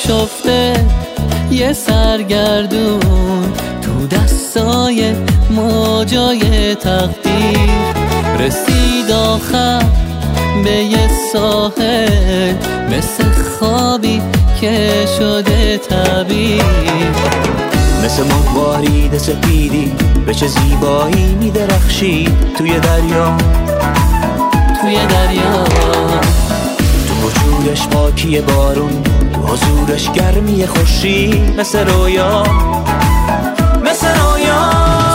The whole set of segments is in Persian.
آشفته یه سرگردون تو دستای موجای تقدیر، رسید آخر به یه ساحل مثل خوابی که شده تعبیر. مثل ماهوارید سپیدی به چه زیبایی میدرخشی توی دریا، توی دریا. تو وجودش پاکی بارون، تو حضورش گرمی خورشید، مثل رویا، مثل رویا.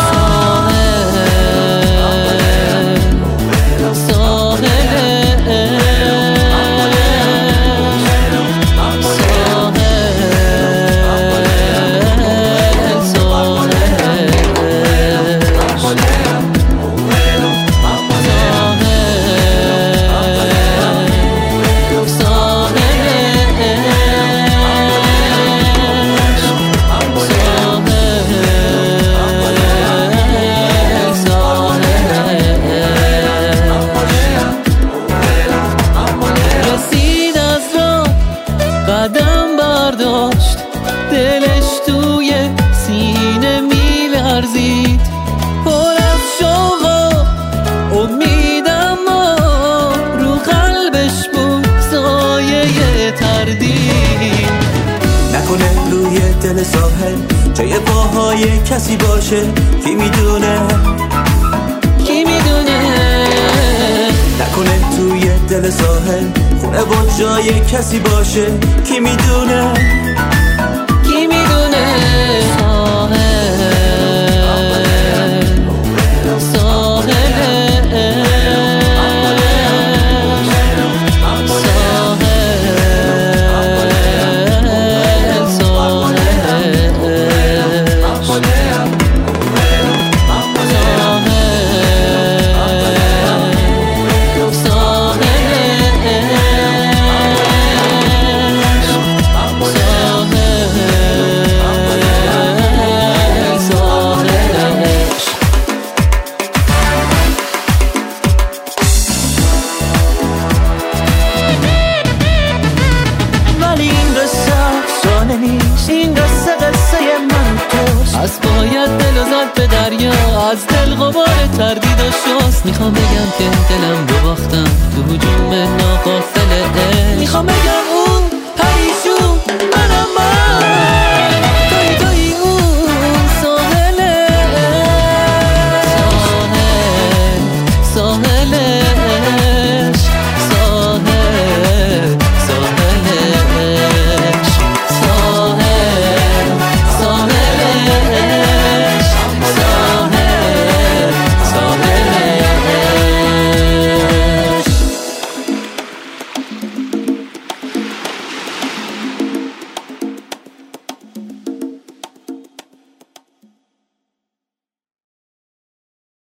قدم برداشت دلش توی سینه میلرزید، پر از شوق و امیدم رو قلبش بود سایه تردید. نکنه روی دل ساحل جای پاهای کسی باشه، کی میدونه، کی میدونه. نکنه توی دل ساحل خونه و جای کسی باشه، کی میدونه، کی میدونه. این قصه من توست، از باید دل و زد به دریا، از دل غبار تردید و شست. میخوام بگم که دلم رو باختم تو هجوم ناقافل